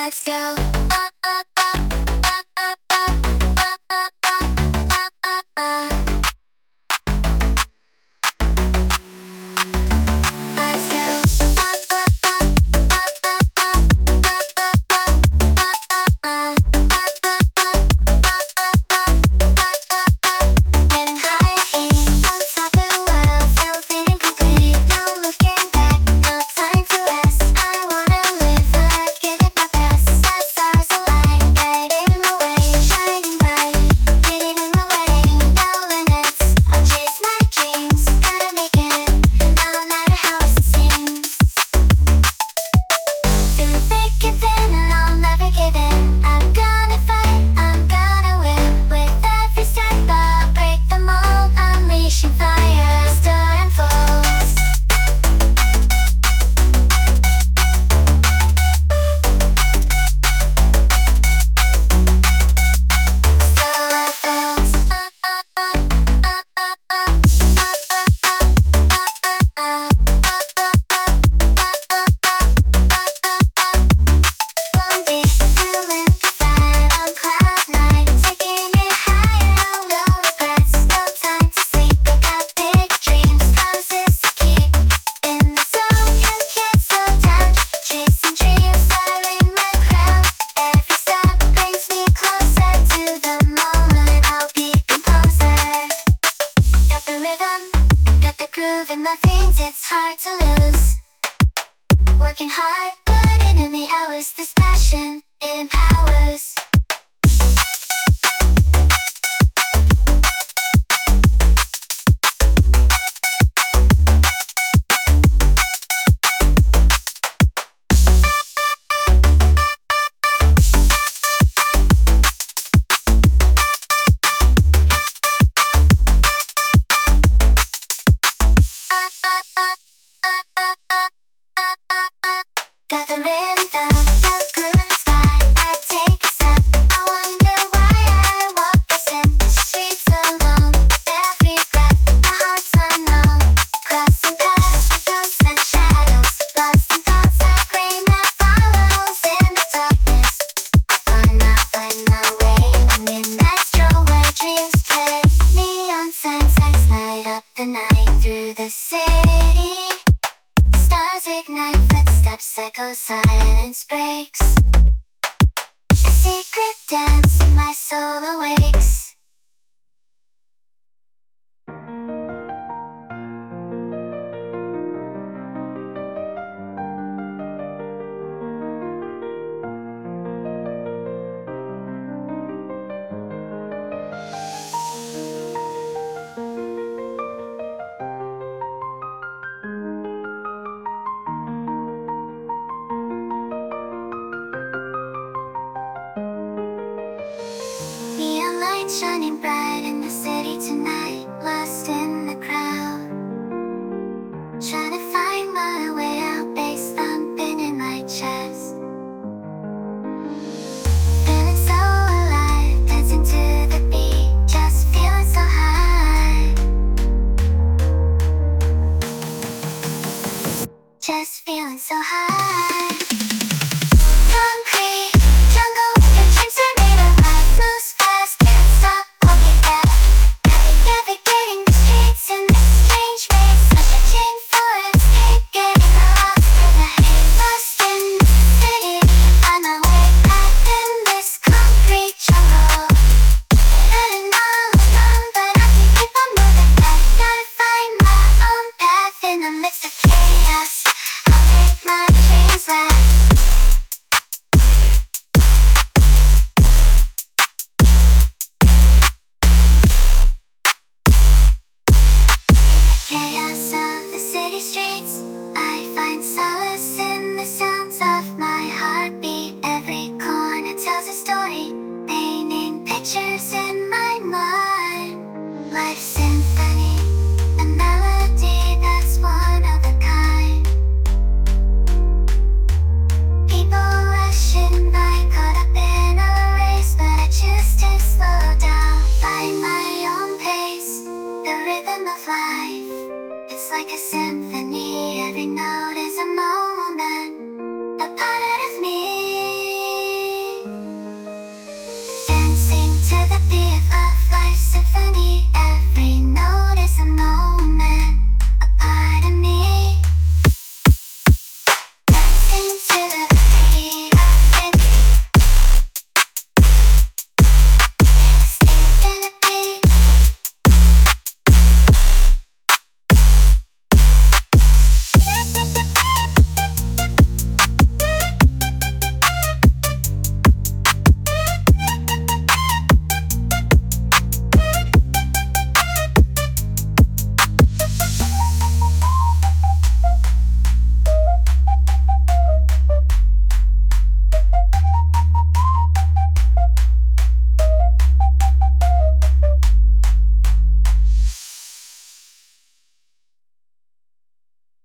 Let's go. Moving my things, it's hard to lose. Working hard, putting in the hours. This passion, it empowers. Got the rhythm, the groove sky. I take a step. I wonder why I walk this in the streets alone. Every breath, my heart's unknown. Crossing paths with ghosts and shadows. Lost in thoughts that rain that follows in the darkness. I find my way. A midnight stroll where dreams play. Neon sunsets light up the night through the city. Stars ignite, footsteps echo, silence breaks. A secret dance in my soul awakes. Neon lights shining bright in the city tonight.